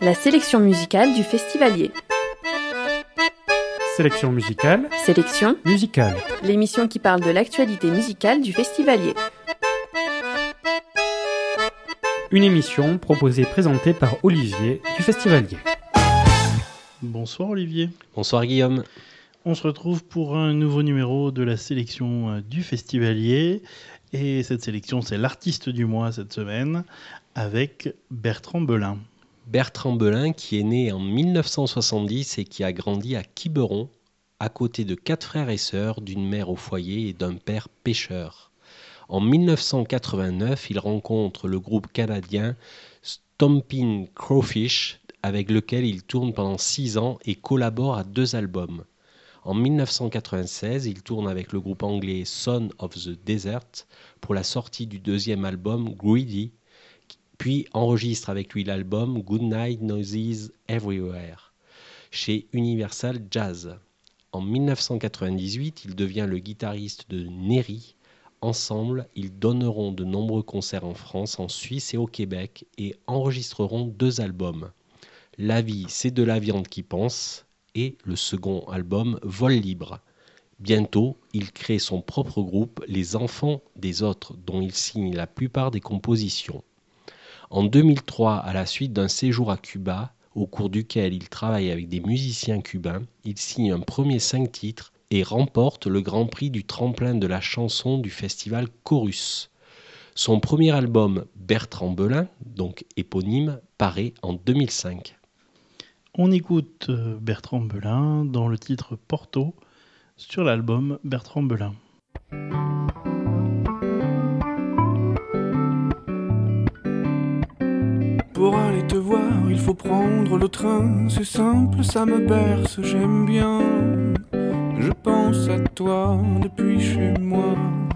La sélection musicale du Festivalier. Sélection musicale. Sélection musicale. L'émission qui parle de l'actualité musicale du Festivalier. Une émission proposée et présentée par Olivier du Festivalier. Bonsoir Olivier. Bonsoir Guillaume. On se retrouve pour un nouveau numéro de la sélection du Festivalier. Et cette sélection, c'est l'artiste du mois cette semaine avec Bertrand Belin. Bertrand Belin qui est né en 1970 et qui a grandi à Quiberon, à côté de 4 frères et sœurs, d'une mère au foyer et d'un père pêcheur. En 1989, il rencontre le groupe canadien Stompin' Crawfish, avec lequel il tourne pendant 6 ans et collabore à 2 albums. En 1996, il tourne avec le groupe anglais Son of the Desert pour la sortie du 2e album Greedy, puis enregistre avec lui l'album Goodnight Noises Everywhere chez Universal Jazz. En 1998, il devient le guitariste de Neri. Ensemble, ils donneront de nombreux concerts en France, en Suisse et au Québec et enregistreront 2 albums. La vie, c'est de la viande qui pense et le second album Vol libre. Bientôt, il crée son propre groupe, Les Enfants des Autres, dont il signe la plupart des compositions. En 2003, à la suite d'un séjour à Cuba, au cours duquel il travaille avec des musiciens cubains, il signe un premier 5 titres et remporte le Grand Prix du tremplin de la chanson du festival Chorus. Son premier album, Bertrand Belin, donc éponyme, paraît en 2005. On écoute Bertrand Belin dans le titre Porto sur l'album Bertrand Belin. Pour aller te voir, il faut prendre le train. C'est simple, ça me berce, j'aime bien. Je pense à toi depuis chez moi.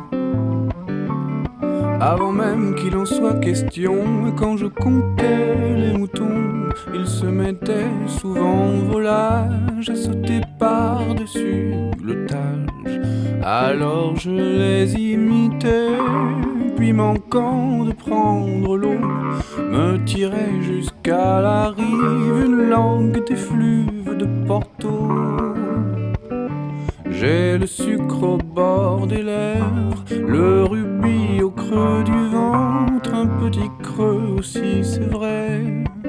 Avant même qu'il en soit question, quand je comptais les moutons, ils se mettaient souvent en volage à sauter par-dessus le tage. Alors je les imitais, puis manquant de prendre l'eau, me tirais jusqu'à la rive, une langue d'effluve de Porto. J'ai le sucre au bord des lèvres, le rubis au creux du ventre, un petit creux aussi, c'est vrai.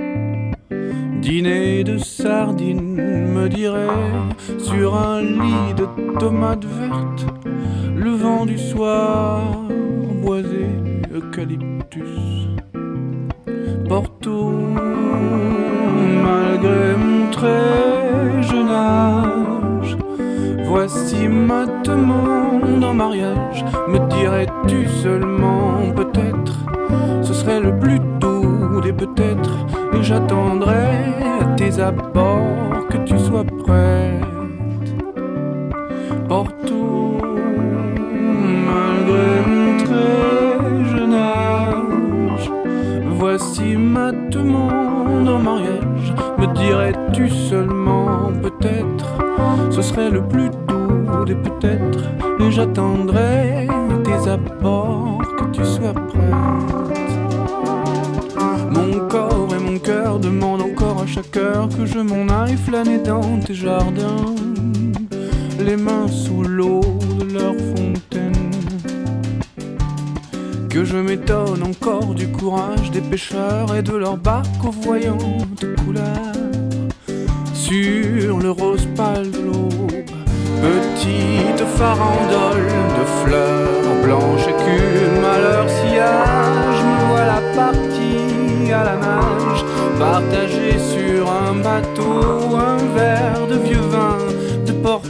Dîner de sardines, me dirait, sur un lit de tomates vertes, le vent du soir, boisé, eucalyptus. Porto, malgré mon très jeune âge, voici ma demande en mariage. Me dirais-tu seulement peut-être, ce serait le plus doux des peut-être, et j'attendrai à tes abords que tu sois prête. Porto, malgré mon très jeune âge, voici ma demande en mariage. Me dirais-tu seulement peut-être, ce serait le plus doux des peut-être, et j'attendrai tes abords que tu sois prête. Mon corps et mon cœur demandent encore à chaque heure que je m'en aille flâner dans tes jardins, les mains sous l'eau de leur fontaine. Que je m'étonne encore du courage des pêcheurs et de leurs barques aux voyantes couleurs. Sur le rose pâle de l'aube, petite farandole de fleurs blanches écumes à leur sillage, me voilà partie à la nage, partagée sur un bateau, un verre de vieux vin de Porto.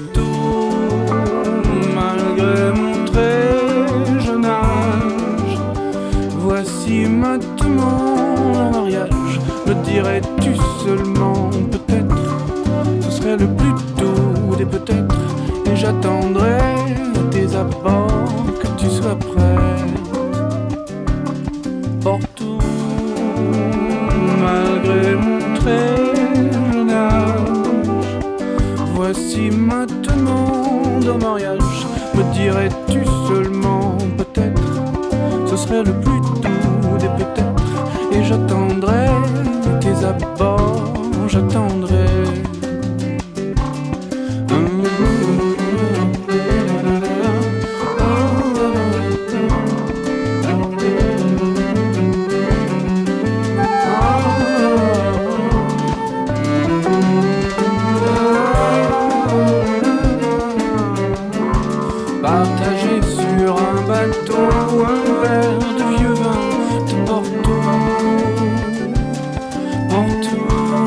Malgré mon très jeune âge, voici ma demande en mariage. Me dirais-tu seulement peut-être, ce serait le plus doux des peut-être, et j'attendrai à tes abords que tu sois prête. Porto, malgré mon très jeune âge, voici ma demande en mariage. Me dirais-tu seulement peut-être, ce serait le plus doux des peut-être, et j'attendrai tes abords j'attendrai. Partagé sur un bateau, un verre de vieux vin de Porto, Porto.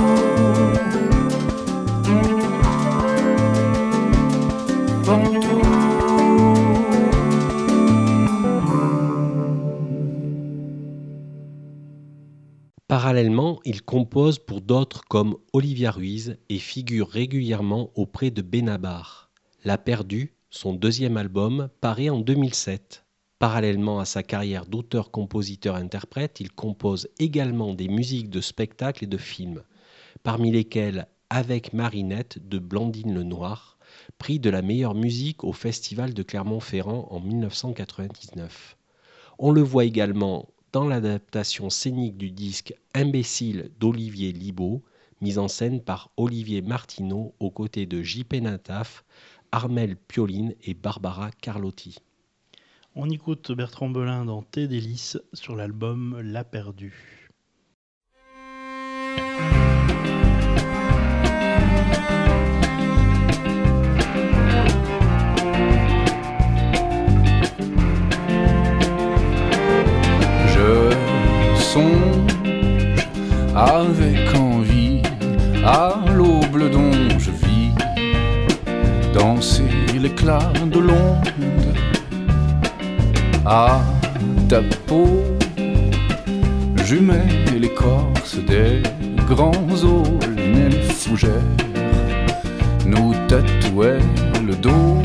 Parallèlement, il compose pour d'autres comme Olivia Ruiz et figure régulièrement auprès de Benabar. La Perdue, son deuxième album, paraît en 2007. Parallèlement à sa carrière d'auteur-compositeur-interprète, il compose également des musiques de spectacles et de films, parmi lesquelles Avec Marinette de Blandine Lenoir, prix de la meilleure musique au Festival de Clermont-Ferrand en 1999. On le voit également dans l'adaptation scénique du disque Imbécile d'Olivier Libaud, mise en scène par Olivier Martineau aux côtés de J.P. Nataf, Armelle Pioline et Barbara Carlotti. On écoute Bertrand Belin dans Tes délices sur l'album La Perdue. Je songe avec envie à l'aube dont je vis, danser l'éclat de l'onde à ta peau, jumelle l'écorce des grands aulnes et les fougères nous tatouaient le dos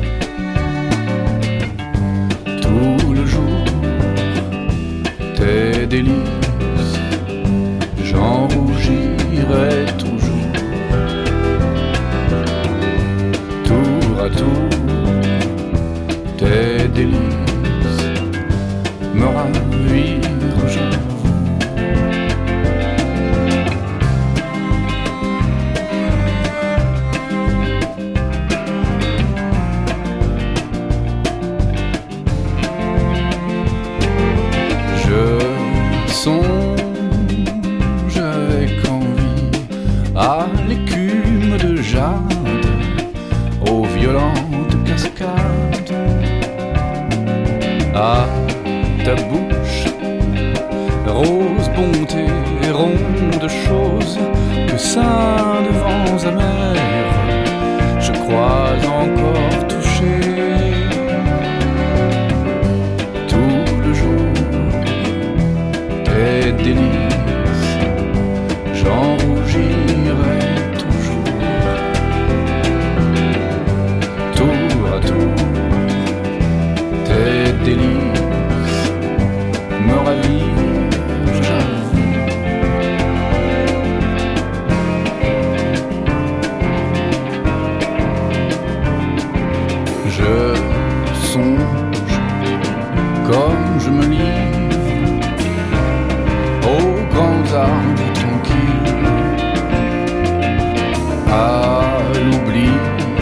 tout le jour. Tes délices, j'en rougirai toujours. Tour à tour, tes délices me ravirent, j'avoue. Songe avec envie à l'écume de jade, aux violentes cascades, à ta bouche, rose bonté et ronde chose, que seins de vents amers, je crois encore toucher. Tes délices, j'en rougirai toujours. Tour à tour, tes délices me ravirent, j'avoue. Je songe comme je me livre aux grands arbres tranquilles, à l'oubli,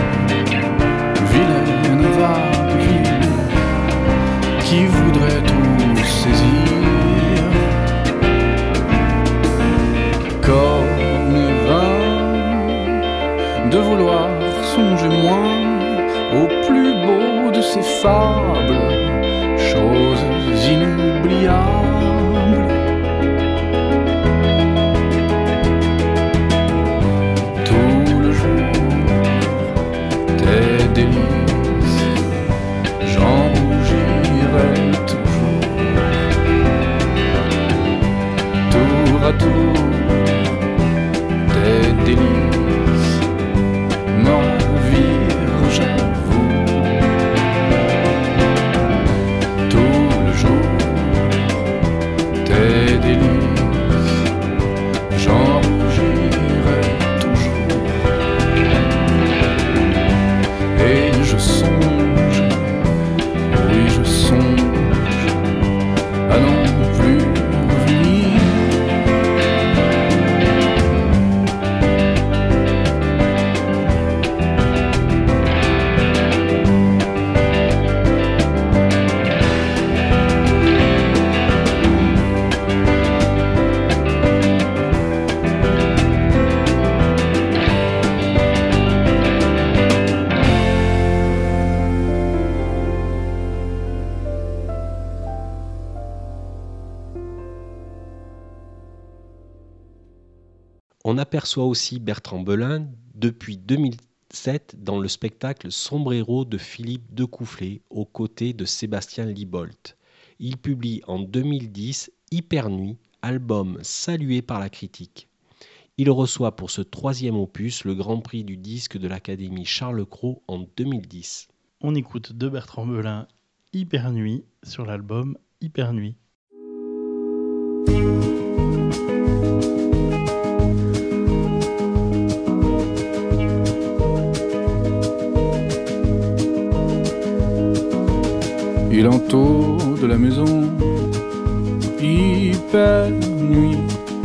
vilaine vague ville qui voudrait tout saisir. Comme est vain de vouloir songer moins au plus beau de ces fables, choses inoubliables. Tes délices, j'en rougirai toujours. Tour à tour, tes délices me ravirent, j'avoue. Tout le jour, tes délices, j'en rougirai toujours. Et je songe, oui je songe, à non plus revenir. On aperçoit aussi Bertrand Belin depuis 2007 dans le spectacle Sombrero de Philippe Decoufflet aux côtés de Sébastien Libolt. Il publie en 2010 Hypernuit, album salué par la critique. Il reçoit pour ce 3e opus le Grand Prix du disque de l'Académie Charles Cros en 2010. On écoute de Bertrand Belin Hypernuit sur l'album Hypernuit. Il entoure de la maison Hypernuit,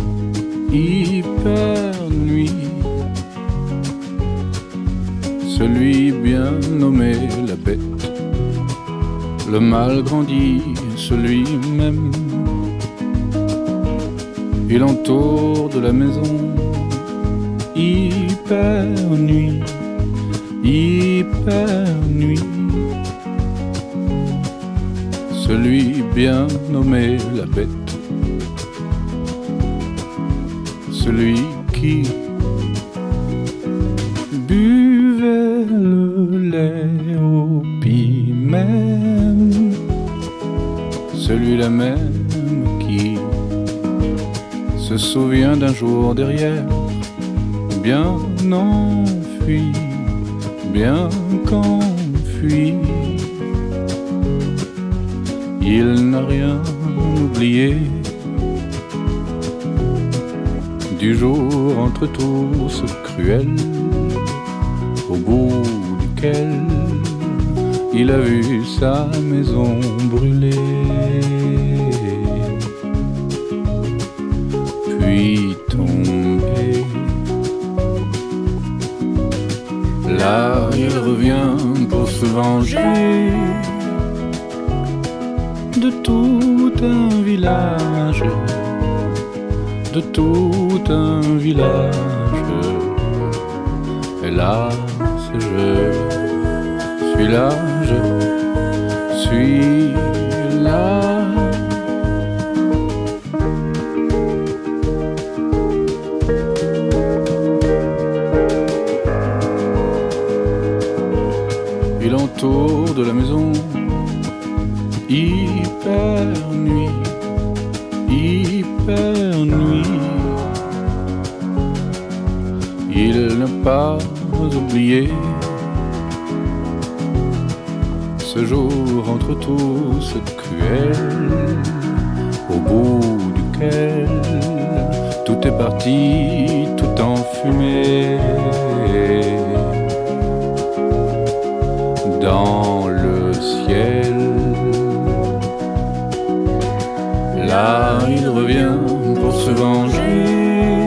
Hypernuit. Celui bien nommé la bête, le mal grandit, celui même. Il entoure de la maison Hypernuit, Hypernuit. Celui bien nommé la bête, celui qui buvait le lait au piment, celui-là même qui se souvient d'un jour derrière, bien enfui, bien qu'enfui. Il n'a rien oublié du jour entre tous cruel, au bout duquel il a vu sa maison brûler. Puis tomber. Là, il revient pour se venger de tout un village, de tout un village. Hélas, je suis là, je suis là. Il entoure de la maison Hypernuit, Hypernuit. Il n'a pas oublié ce jour entre tous cruel, au bout duquel tout est parti, tout en fumée. Dans le ciel, là il revient pour se venger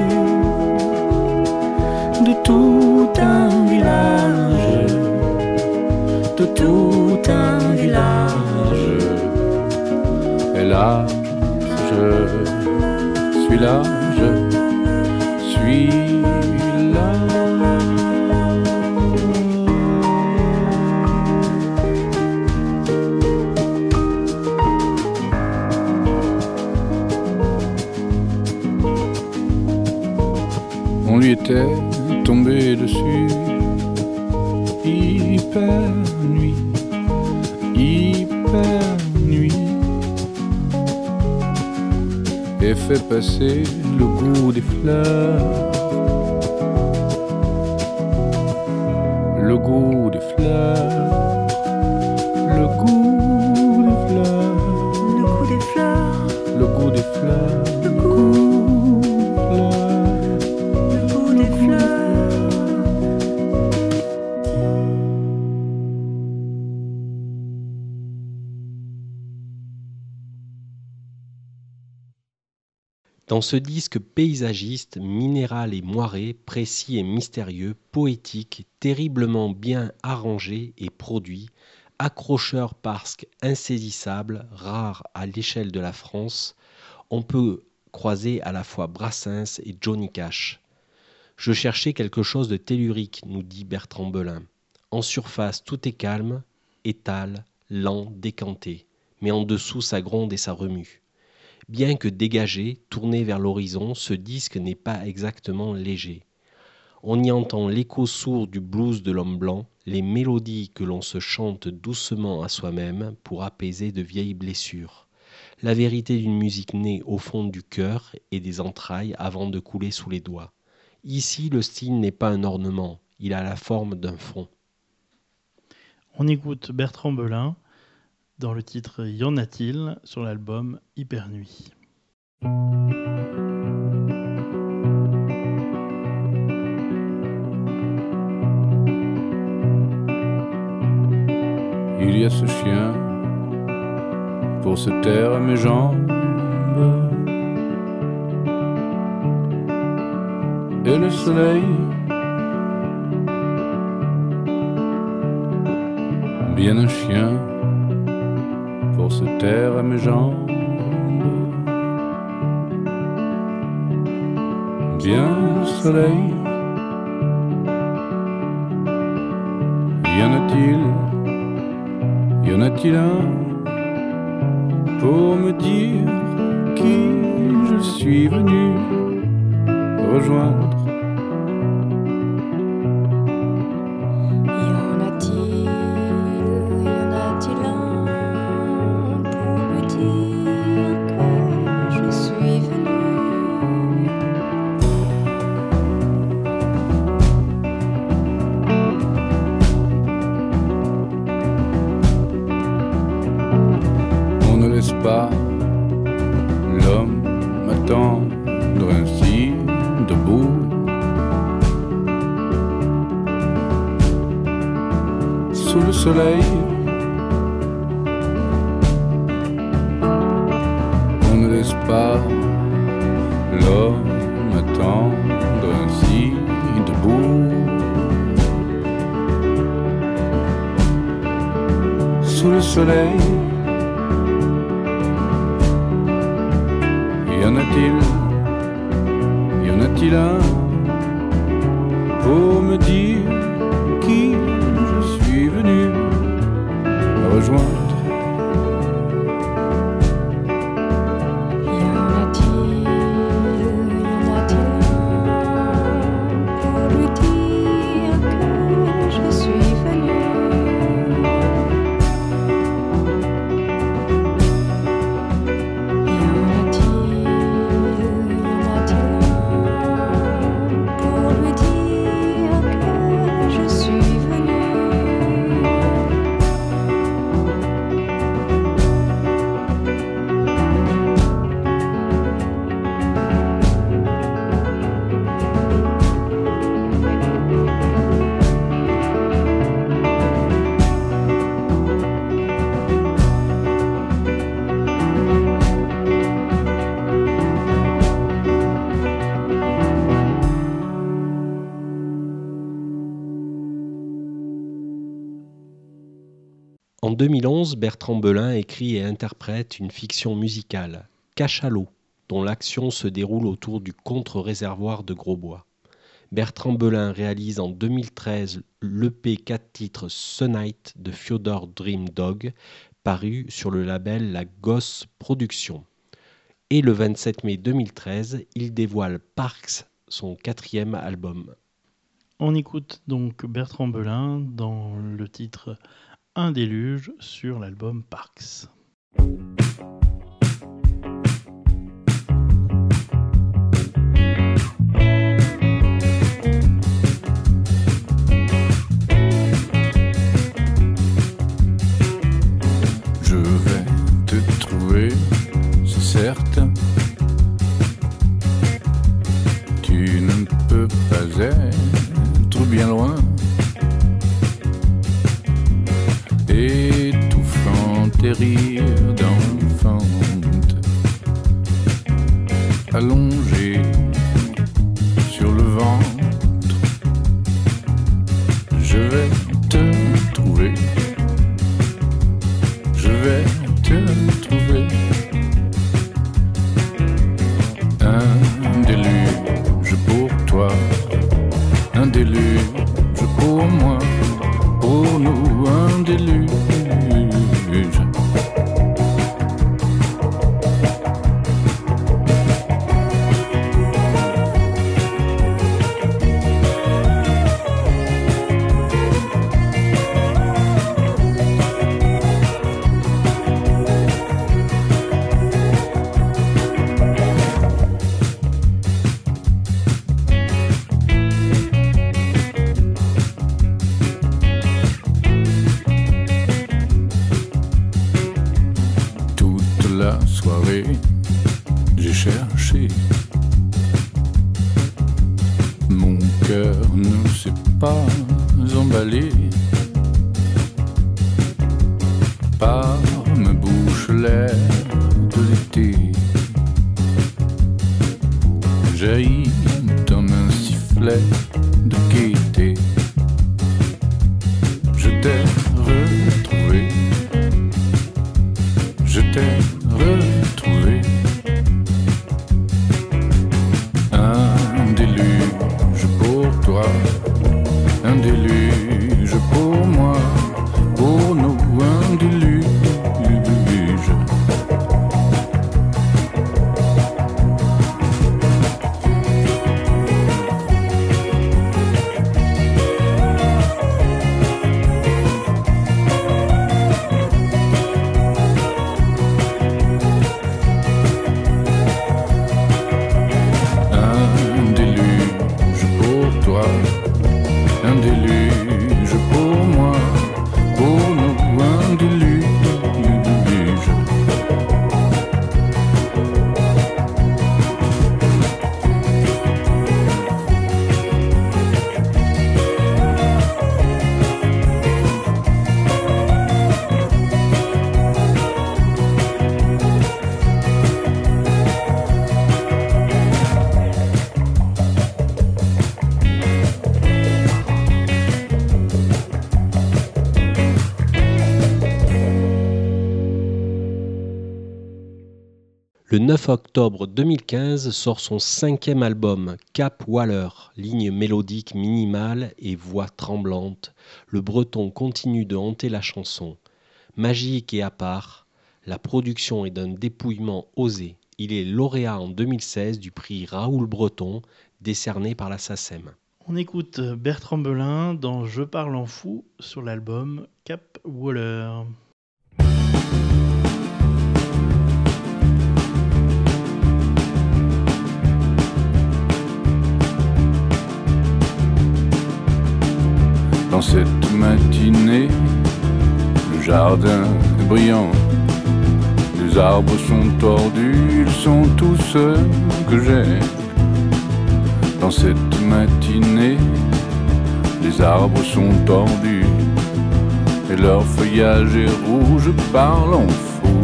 de tout un village, de tout un village. Hélas, je suis là, je suis là. On lui était tombé dessus, Hypernuit, Hypernuit, et fait passer le goût des fleurs, le goût des fleurs, le goût des fleurs, le goût des fleurs, le goût des fleurs, le goût des fleurs. Dans ce disque paysagiste, minéral et moiré, précis et mystérieux, poétique, terriblement bien arrangé et produit, accrocheur parce qu'insaisissable, rare à l'échelle de la France, on peut croiser à la fois Brassens et Johnny Cash. Je cherchais quelque chose de tellurique, nous dit Bertrand Belin. En surface, tout est calme, étale, lent, décanté, mais en dessous, ça gronde et ça remue. Bien que dégagé, tourné vers l'horizon, ce disque n'est pas exactement léger. On y entend l'écho sourd du blues de l'homme blanc, les mélodies que l'on se chante doucement à soi-même pour apaiser de vieilles blessures. La vérité d'une musique née au fond du cœur et des entrailles avant de couler sous les doigts. Ici, le style n'est pas un ornement, il a la forme d'un fond. On écoute Bertrand Belin dans le titre Y en a-t-il sur l'album Hyper Nuit. Il y a ce chien pour se taire à mes jambes et le soleil bien un chien pour se taire à mes jambes bien le soleil y en a-t-il un pour me dire qui je suis venu rejoindre? Y en a-t-il un pour me dire que je suis venu? On ne laisse pas l'homme m'attendre ainsi debout. Sous le soleil, on ne laisse pas l'homme m'attendre ainsi debout. Sous le soleil, y en a-t-il un pour me dire qui je suis venu rejoindre? Y en a-t-il un pour lui dire que je suis venu? Y en a-t-il un pour lui dire que je suis venu? En 2011, Bertrand Belin écrit et interprète une fiction musicale, Cachalot, dont l'action se déroule autour du contre-réservoir de Grosbois. Bertrand Belin réalise en 2013 l'EP 4 titres Sunnight de Fyodor Dream Dog, paru sur le label La Gosse Productions. Et le 27 mai 2013, il dévoile Parks, son 4e album. On écoute donc Bertrand Belin dans le titre Un déluge sur l'album Parks. Je vais te trouver, c'est certain. Tu ne peux pas être bien loin. Étouffant tes rires d'enfante, allongé sur le ventre, je vais te trouver, je vais te trouver. Un déluge pour toi, un déluge pour moi. Pour nous un déluge. touché. Mon cœur ne s'est pas emballé par ma bouche l'air de l'été. Jaillit comme un sifflet de gaieté. Je t'ai retrouvé, je t'ai retrouvé. Un déluge pour toi, un déluge pour moi, pour nous un déluge. Un déluge pour moi, pour nous un déluge. Le 9 octobre 2015 sort son 5e album, Cap Waller, ligne mélodique minimale et voix tremblante. Le breton continue de hanter la chanson. Magique et à part, la production est d'un dépouillement osé. Il est lauréat en 2016 du prix Raoul Breton, décerné par la SACEM. On écoute Bertrand Belin dans Je parle en fou sur l'album Cap Waller. Dans cette matinée, le jardin est brillant. Les arbres sont tordus, ils sont tous ceux que j'ai. Dans cette matinée, les arbres sont tordus et leur feuillage est rouge, parle en fou.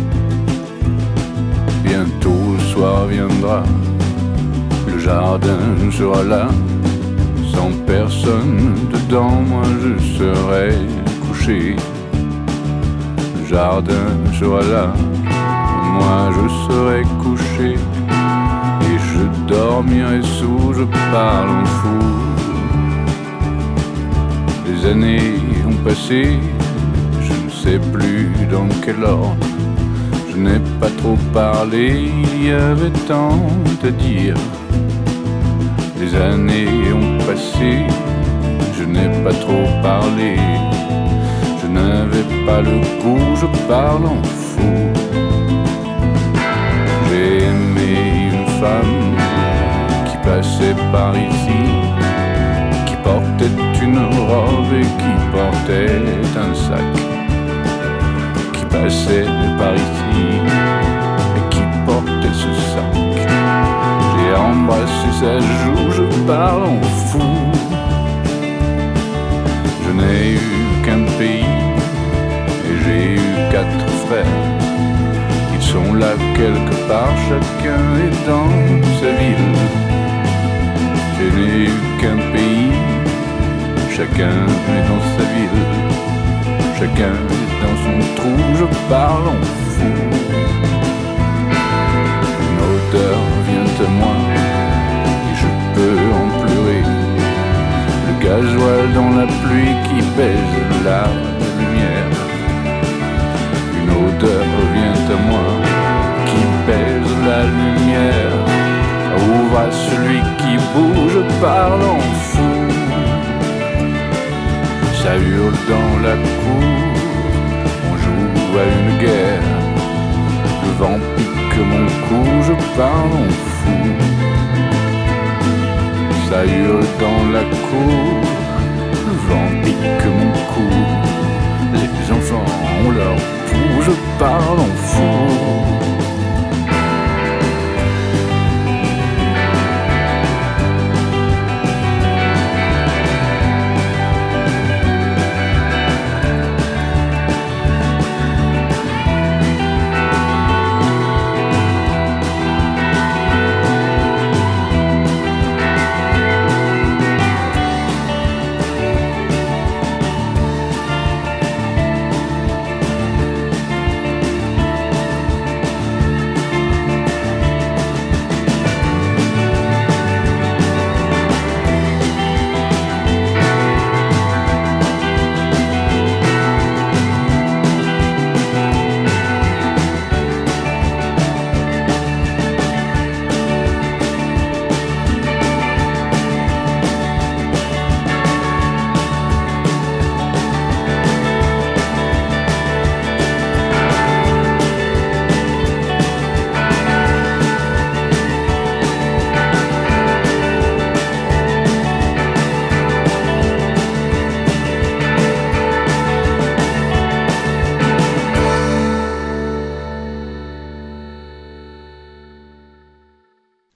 Bientôt le soir viendra, le jardin sera là. Sans personne dedans, moi je serai couché. Le jardin sera là, moi je serai couché. Et je dormirai sous, je parle en fou. Les années ont passé, je ne sais plus dans quel ordre. Je n'ai pas trop parlé, il y avait tant à dire. Les années ont passé, je n'ai pas trop parlé. Je n'avais pas le goût, je parle en fou. J'ai aimé une femme qui passait par ici, qui portait une robe et qui portait un sac. Qui passait par ici et qui portait ce sac. J'ai embrassé sa joue, je parle en fou. Je n'ai eu qu'un pays et j'ai eu 4 frères. Ils sont là quelque part, chacun est dans sa ville. Je n'ai eu qu'un pays, chacun est dans sa ville. Chacun est dans son trou, je parle en fou. Une odeur vient à moi et je peux en pleurer. Le gasoil dans la pluie qui baise la lumière. Une odeur vient à moi qui baise la lumière. Ouvre à celui qui bouge, parle en fou. Ça hurle dans la cour, on joue à une guerre. Le vent pique mon cou, je parle en fou. Ça hurle dans la cour, le vent pique mon cou. Les enfants ont leur pouls, je parle en fou.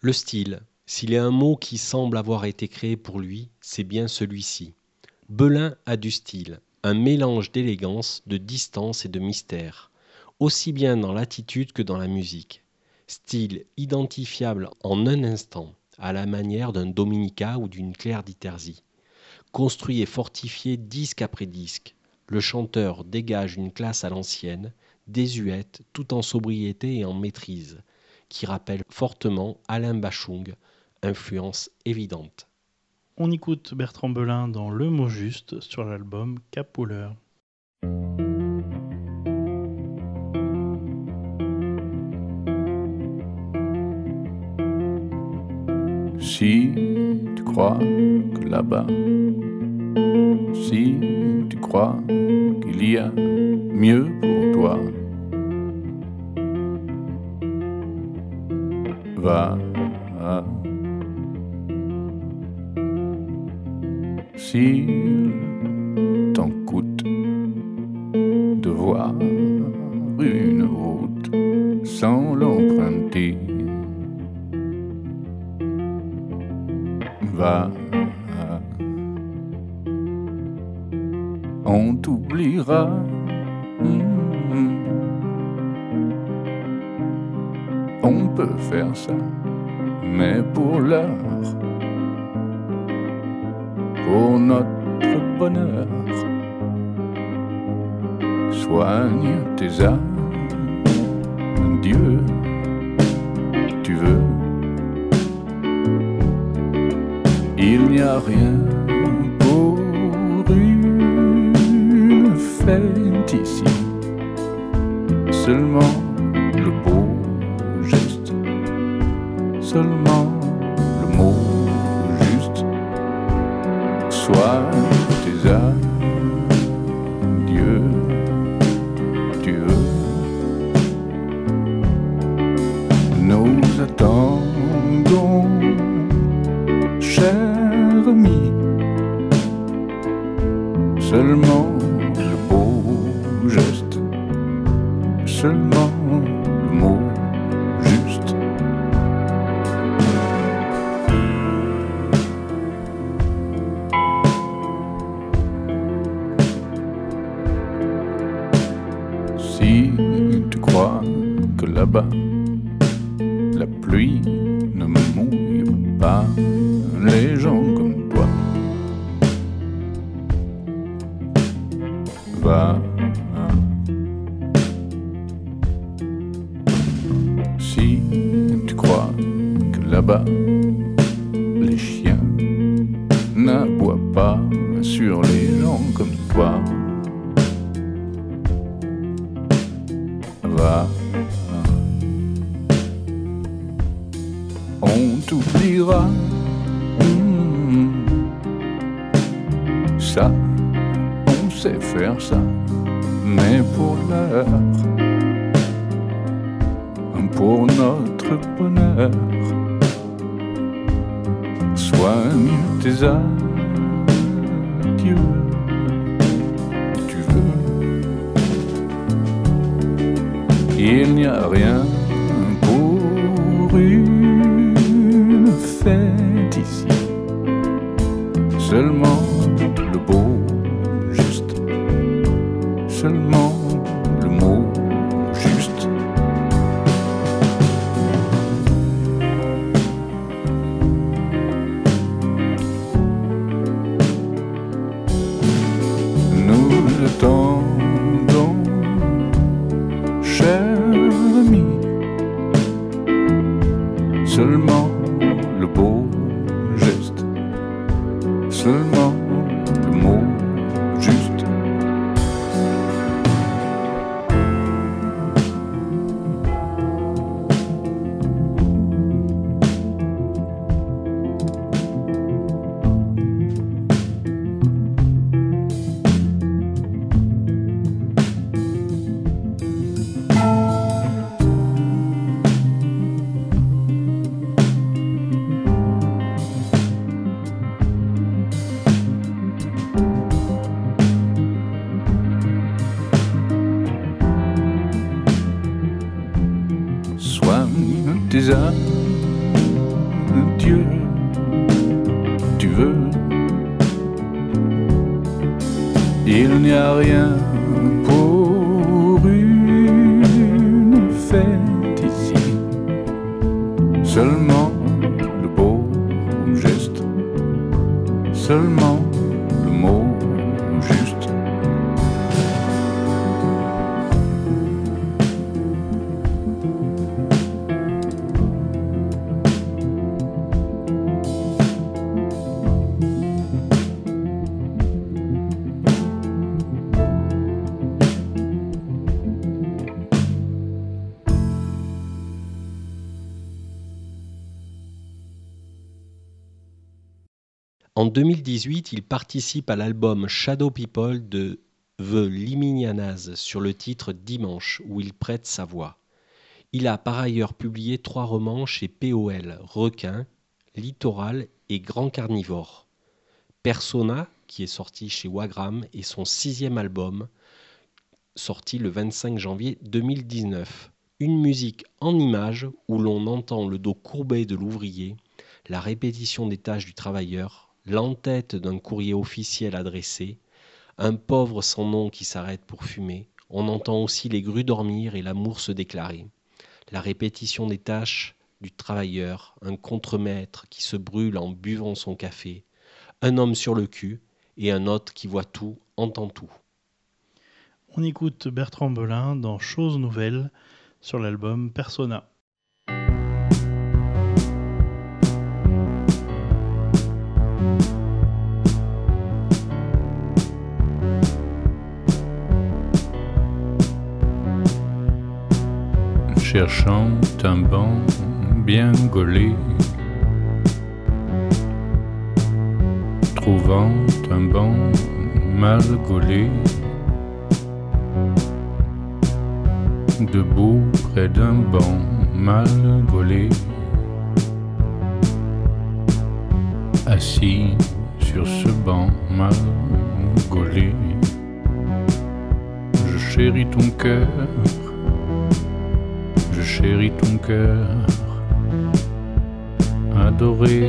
Le style. S'il est un mot qui semble avoir été créé pour lui, c'est bien celui-ci. Belin a du style, un mélange d'élégance, de distance et de mystère, aussi bien dans l'attitude que dans la musique. Style identifiable en un instant, à la manière d'un Dominica ou d'une Claire d'Iterzi. Construit et fortifié disque après disque, le chanteur dégage une classe à l'ancienne, désuète tout en sobriété et en maîtrise, qui rappelle fortement Alain Bachung, influence évidente. On écoute Bertrand Belin dans Le mot juste sur l'album Cap-Couleur. Si tu crois que là-bas, si tu crois qu'il y a mieux pour toi, va. S'il t'en coûte de voir une route sans l'emprunter, va. On t'oubliera. On peut faire ça, mais pour l'heure, pour notre bonheur, soigne tes âmes, Dieu, tu veux. Il n'y a rien pour une fête ici, seulement le beau geste, seulement le mot juste. Soigne tes âmes, Dieu, tu veux. Nous attendons, cher ami, seulement le beau geste, seulement le mot juste. Si tu crois que là-bas, la pluie ne mouille pas les gens comme toi, va. Si tu crois que là-bas, les chiens n'aboient pas sur les gens comme toi, va. On t'oubliera. Ça, on sait faire ça, mais pour l'heure, pour notre bonheur, soigne tes adieux, tu veux. Il n'y a rien pour une fête ici, seulement le beau juste, seulement le mot juste. Nous attendons, cher ami, seulement le beau geste, seulement le mot juste. Dieu, tu veux. Il n'y a rien pour une fête ici, seulement le beau geste, seulement le mot juste. En 2018, il participe à l'album Shadow People de The Liminianas sur le titre Dimanche, où il prête sa voix. Il a par ailleurs publié 3 romans chez POL, Requin, Littoral et Grand Carnivore. Persona, qui est sorti chez Wagram, est son 6e album, sorti le 25 janvier 2019. Une musique en images où l'on entend le dos courbé de l'ouvrier, la répétition des tâches du travailleur, l'entête d'un courrier officiel adressé, un pauvre sans nom qui s'arrête pour fumer. On entend aussi les grues dormir et l'amour se déclarer. La répétition des tâches du travailleur, un contremaître qui se brûle en buvant son café, un homme sur le cul et un autre qui voit tout, entend tout. On écoute Bertrand Belin dans Choses Nouvelles sur l'album Persona. Cherchant un banc bien gaulé, trouvant un banc mal gaulé, debout près d'un banc mal gaulé, assis sur ce banc mal gaulé, je chéris ton cœur. Je chéris ton cœur adoré.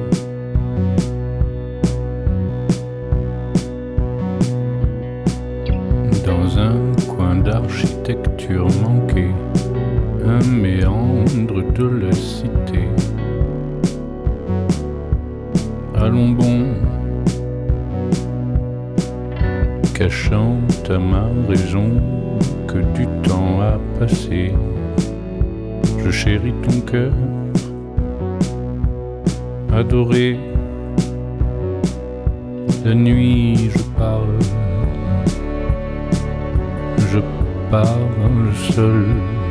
Dans un coin d'architecture manquée, un méandre de la cité. Allons bon, cachant à ma raison que du temps a passé. Je chéris ton cœur adoré. La nuit je parle seul.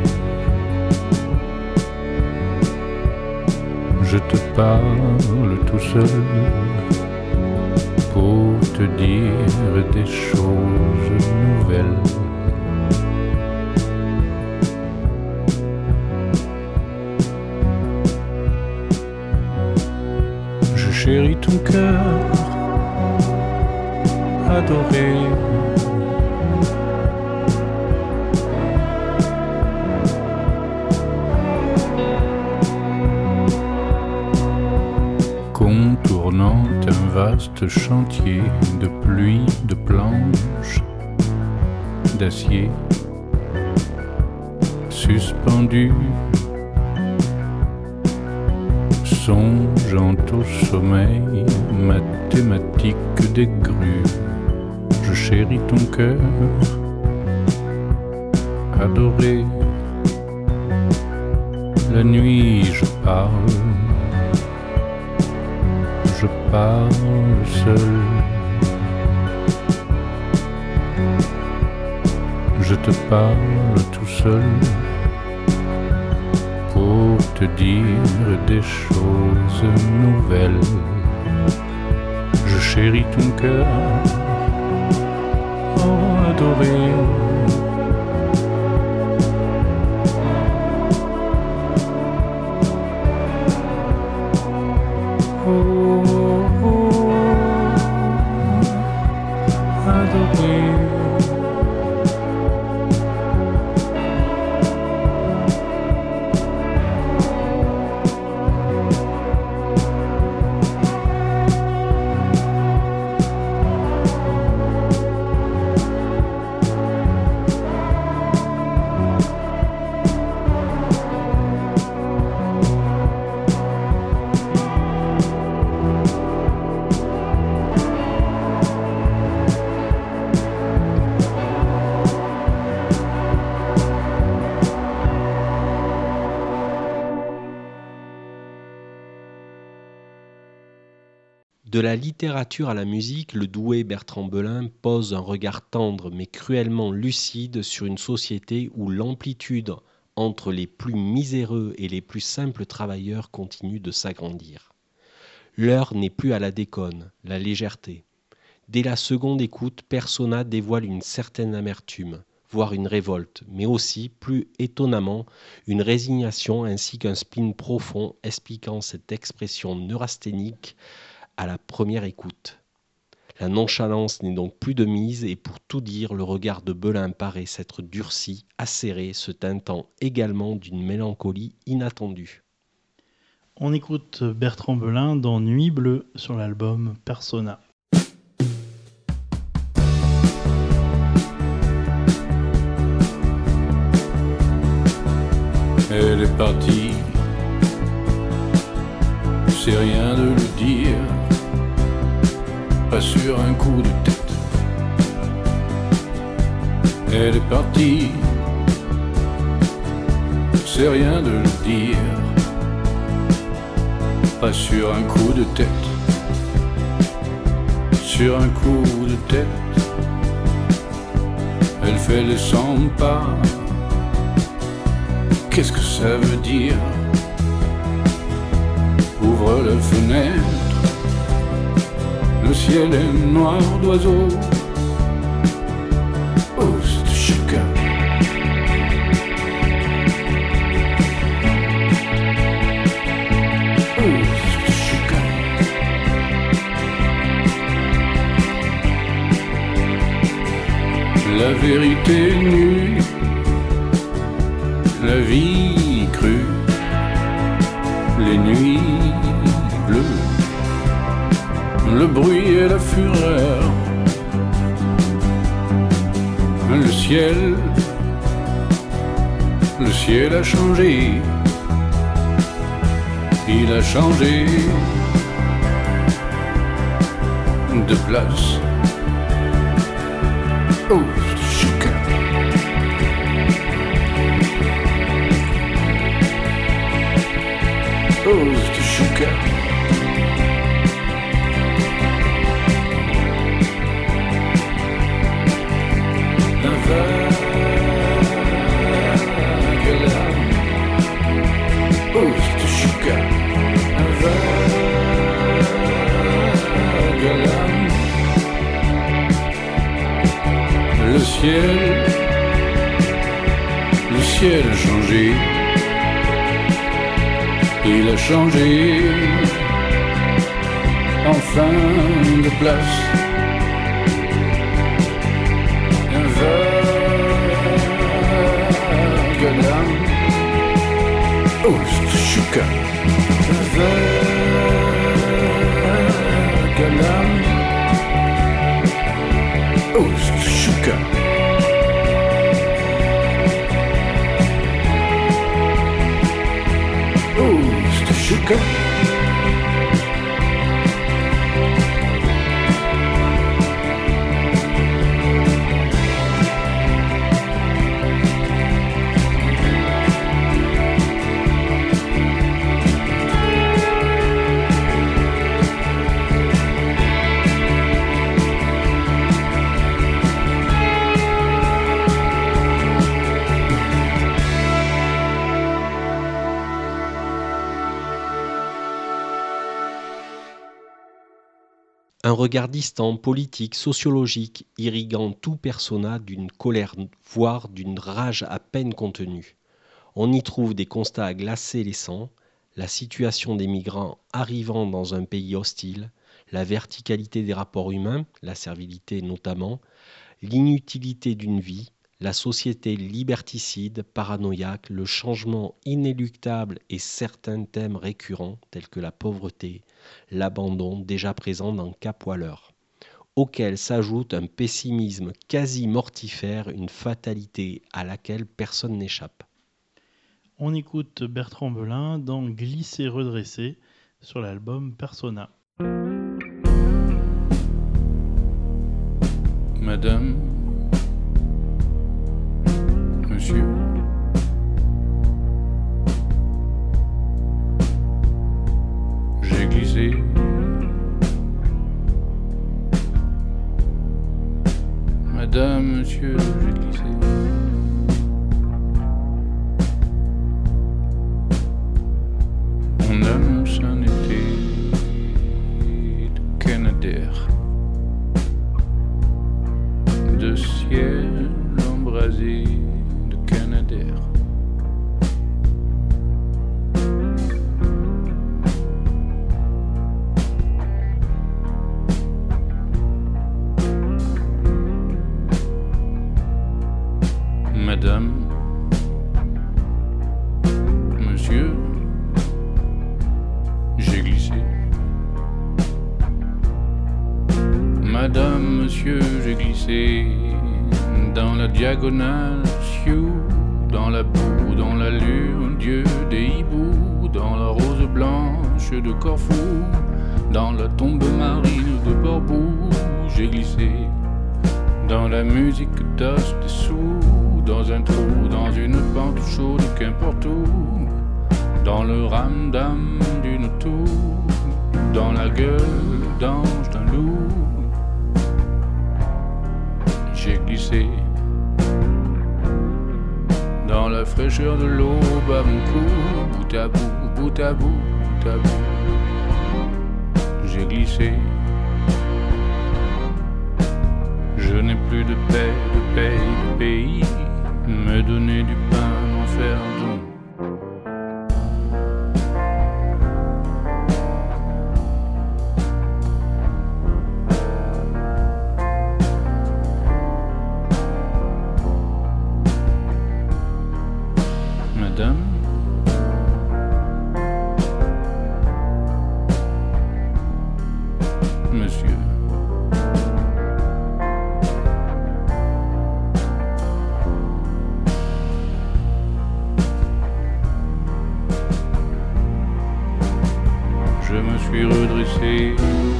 Je te parle tout seul pour te dire des choses nouvelles. Je chéris ton cœur adoré. Contournant un vaste chantier de pluie, de planches, d'acier, suspendu, songeant au sommeil mathématique des grues. Je chéris ton cœur adoré. La nuit je parle seul. Je te parle tout seul pour te dire des choses nouvelles. Je chéris ton cœur, oh adoré. De la littérature à la musique, le doué Bertrand Belin pose un regard tendre mais cruellement lucide sur une société où l'amplitude entre les plus miséreux et les plus simples travailleurs continue de s'agrandir. L'heure n'est plus à la déconne, la légèreté. Dès la seconde écoute, Persona dévoile une certaine amertume, voire une révolte, mais aussi, plus étonnamment, une résignation ainsi qu'un spleen profond expliquant cette expression neurasthénique à la première écoute. La nonchalance n'est donc plus de mise et pour tout dire, le regard de Belin paraît s'être durci, acéré, se teintant également d'une mélancolie inattendue. On écoute Bertrand Belin dans Nuit bleue sur l'album Persona. Elle est partie, c'est rien de le dire, pas sur un coup de tête. Elle est partie, c'est rien de le dire, pas sur un coup de tête. Sur un coup de tête, elle fait les 100 pas. Qu'est-ce que ça veut dire? Ouvre la fenêtre, le ciel est noir d'oiseaux. Oh, c'est chacun. Oh, c'est chacun. La vérité nue, la vie crue, les nuits bleues, le bruit et la fureur, le ciel a changé, il a changé de place. Oh, chacun. Oh, c'est chacun. La vague là. Oh, c'est chacun. La vague là. Le ciel a changé. Il a changé, enfin de place. Un vague là. Oh, c'est chouka. Un vague là. Oh, c'est chouka. Chouka. Un regard distant, politique, sociologique, irriguant tout Persona d'une colère, voire d'une rage à peine contenue. On y trouve des constats à glacer les sangs, la situation des migrants arrivant dans un pays hostile, la verticalité des rapports humains, la servilité notamment, l'inutilité d'une vie, la société liberticide, paranoïaque, le changement inéluctable et certains thèmes récurrents tels que la pauvreté, l'abandon déjà présent dans Cap Walleur, auquel s'ajoute un pessimisme quasi mortifère, une fatalité à laquelle personne n'échappe. On écoute Bertrand Belin dans Glisser redresser sur l'album Persona. Madame, monsieur, j'ai glissé Madame, monsieur, j'ai glissé. On annonce un été de Canadair, de ciel embrasé de Canadair. Madame, monsieur, j'ai glissé. Madame, monsieur, j'ai glissé dans la diagonale, Sioux, dans la boue, dans la lune, Dieu des hiboux, dans la rose blanche de Corfou, dans la tombe marine de Borbou, j'ai glissé dans la musique d'os dessous, dans un trou, dans une pente chaude, qu'importe où, dans le ramdam d'une tour, dans la gueule d'ange d'un loup, j'ai glissé dans la fraîcheur de l'aube à mon cou, bout à bout, bout à bout, bout à bout, j'ai glissé. Je n'ai plus de paix, de paix, de pays, me donner du pain, m'en faire don. Madame, monsieur, je me suis redressé.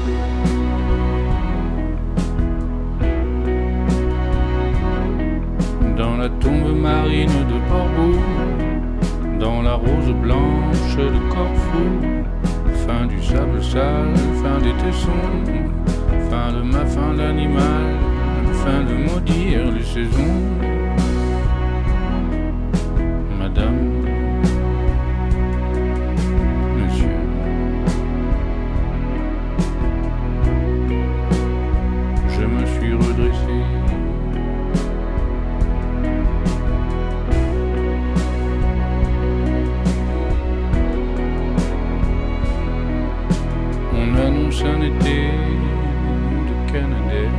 Dans la tombe marine de Borbou, dans la rose blanche de Corfou, fin du sable sale, fin des tessons, fin de ma fin d'animal, fin de maudire les saisons. Madame, monsieur, je me suis redressé. On annonce un été de Canadair.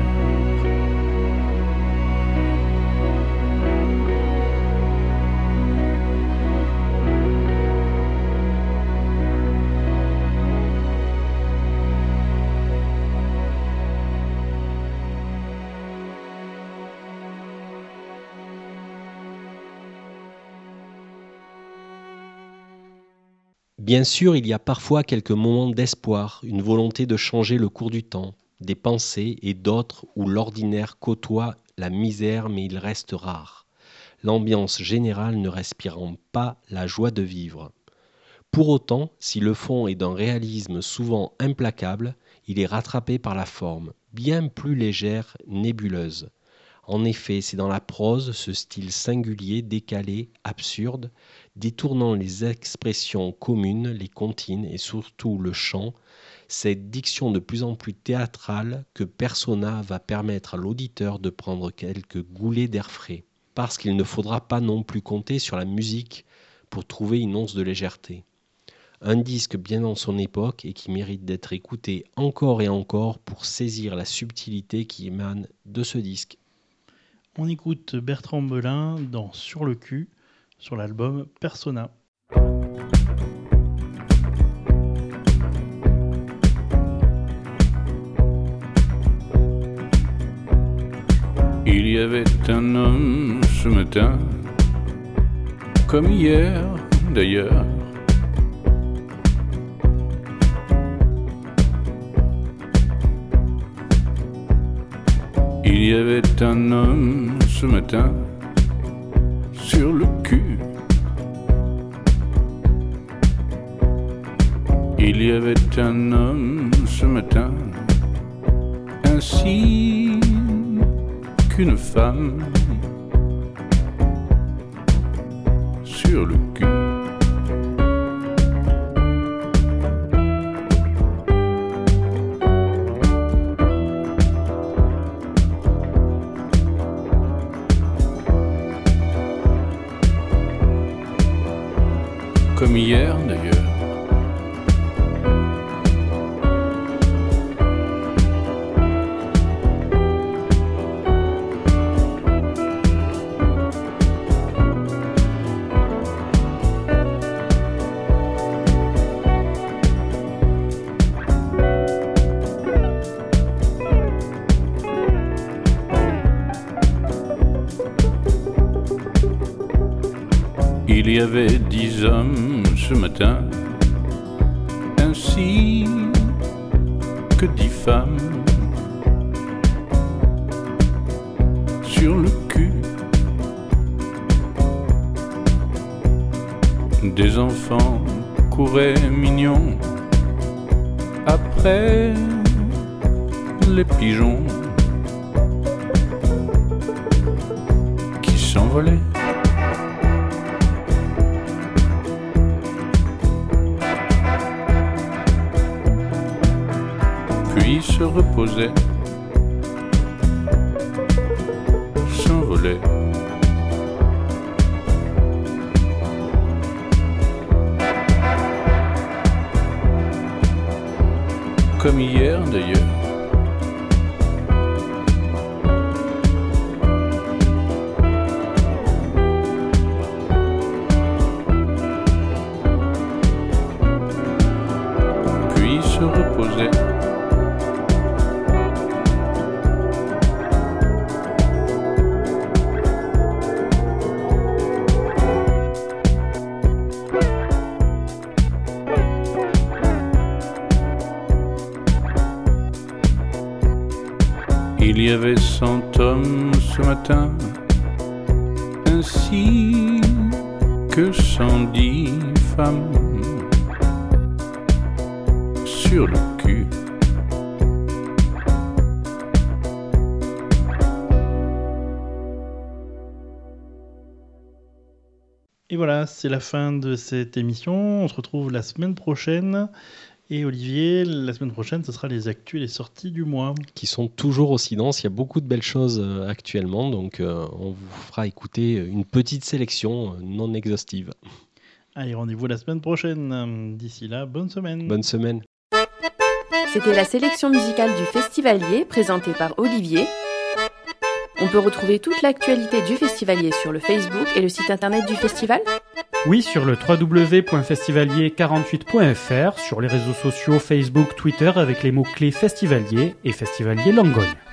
Bien sûr, il y a parfois quelques moments d'espoir, une volonté de changer le cours du temps, des pensées et d'autres où l'ordinaire côtoie la misère, mais il reste rare. L'ambiance générale ne respirant pas la joie de vivre. Pour autant, si le fond est d'un réalisme souvent implacable, il est rattrapé par la forme, bien plus légère, nébuleuse. En effet, c'est dans la prose ce style singulier, décalé, absurde, détournant les expressions communes, les comptines et surtout le chant, cette diction de plus en plus théâtrale que Persona va permettre à l'auditeur de prendre quelques goulets d'air frais, parce qu'il ne faudra pas non plus compter sur la musique pour trouver une once de légèreté. Un disque bien dans son époque et qui mérite d'être écouté encore et encore pour saisir la subtilité qui émane de ce disque. On écoute Bertrand Belin dans Sur le cul, sur l'album Persona. Il y avait un homme ce matin, comme hier d'ailleurs. Il y avait un homme ce matin, sur le cul. Il y avait un homme ce matin, ainsi qu'une femme sur le cul. Comme hier d'ailleurs. Il y avait 10 hommes ce matin, ainsi que 10 femmes sur le cul. Des enfants couraient mignons après les pigeons qui s'envolaient. Puis se reposait, s'envolait. Comme hier d'ailleurs. Puis se reposait. Il y avait 100 hommes ce matin, ainsi que 110 femmes sur le cul. Et voilà, c'est la fin de cette émission. On se retrouve la semaine prochaine. Et Olivier, la semaine prochaine, ce sera les actus et les sorties du mois. Qui sont toujours aussi denses. Il y a beaucoup de belles choses actuellement. Donc, on vous fera écouter une petite sélection non exhaustive. Allez, rendez-vous la semaine prochaine. D'ici là, bonne semaine. Bonne semaine. C'était la sélection musicale du Festivalier, présentée par Olivier. On peut retrouver toute l'actualité du Festivalier sur le Facebook et le site internet du festival. Oui, sur le www.festivalier48.fr, sur les réseaux sociaux Facebook, Twitter avec les mots-clés Festivalier et Festivalier Langogne.